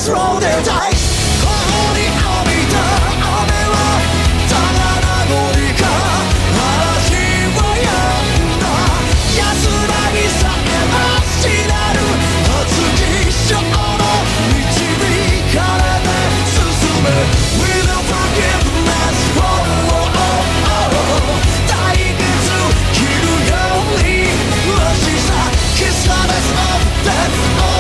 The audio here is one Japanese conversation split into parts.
dice, roll their dice 頬に浴びた雨はただ名残か嵐は止んだ安らぎさえましなる熱き衝の導かれて進め With a forgiveness対決切るようにらしさ Kiss the best of death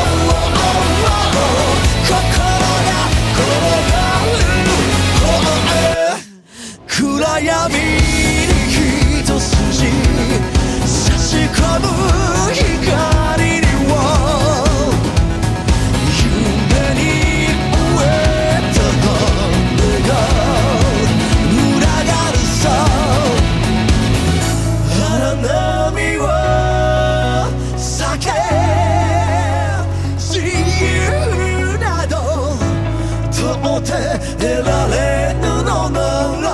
心が転がる暗闇に一筋差し込む光には夢に飢えた羽が群がるさ荒波は避け自由など到底得られぬのなら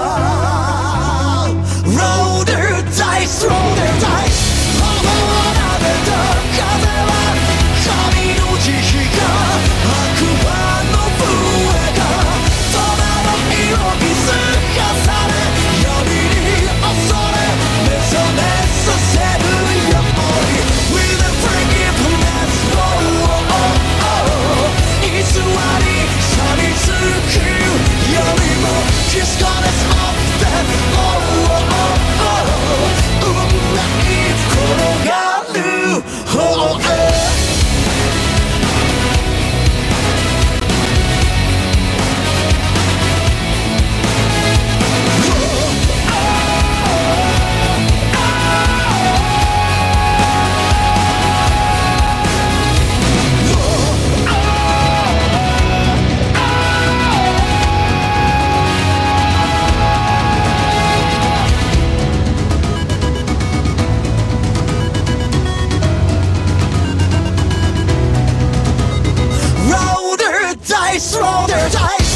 Roll their dice, roll their dice 頬を撫でた風は神の慈悲か悪魔の笛か空の色気づかされ闇に恐れ目覚めさせるように With a forgiveness偽りさみつくよりも Kiss goddess of death 運命転がる方へRoll their dice, roll their dice